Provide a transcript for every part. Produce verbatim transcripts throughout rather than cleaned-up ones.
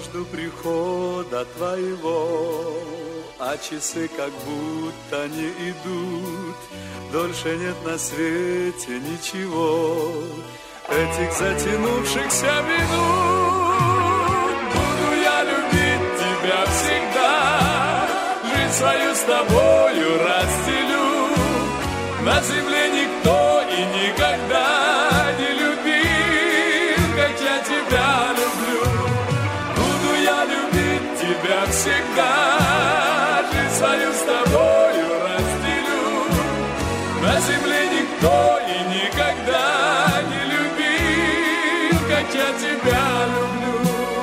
жду прихода твоего, а часы как будто не идут. Дольше нет на свете ничего, этих затянувшихся минут. Буду я любить тебя всегда, жизнь свою с тобою разделю. На земле никто и никогда не любил, как я тебя люблю. Буду я любить тебя всегда, жизнь свою с тобою разделю. На земле никто и никогда не любил, как я тебя люблю.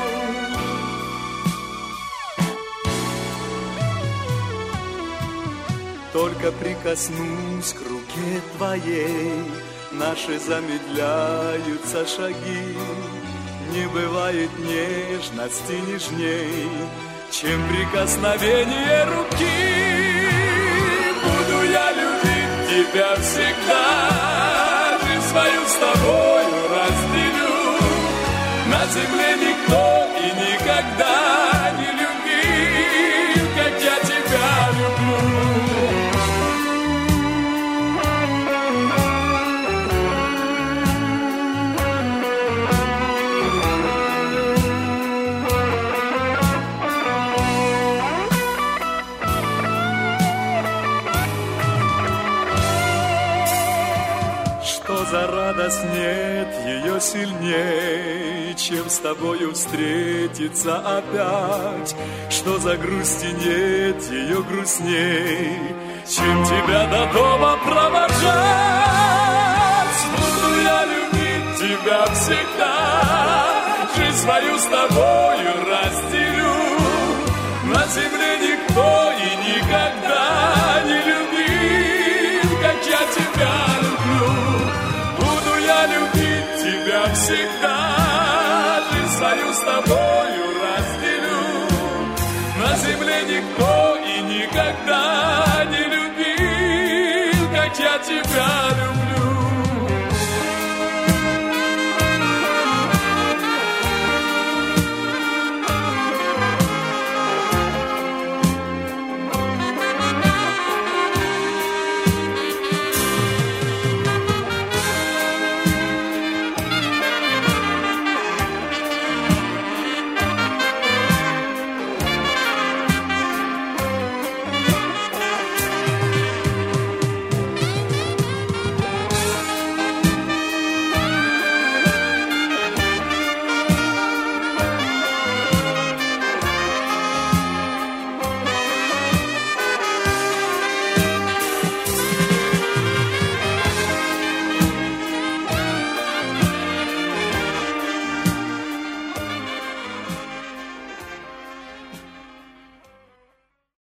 Только прикоснусь к руке твоей, наши замедляются шаги. Не бывает нежности нежней, чем прикосновение руки. Буду я любить тебя всегда, жизнь свою с тобою разделю. На земле никто и никогда не любил, как я тебя люблю. За радость нет ее сильней, чем с тобою встретиться опять. Что за грусти нет ее грустней, чем тебя до дома провожать. Буду я любить тебя всегда, жизнь свою с тобою разделю. На земле никто и никогда не любил, как я тебя люблю. Любить тебя всегда, жизнь свою с тобою разделю. На земле никто и никогда не любил, как я тебя люблю.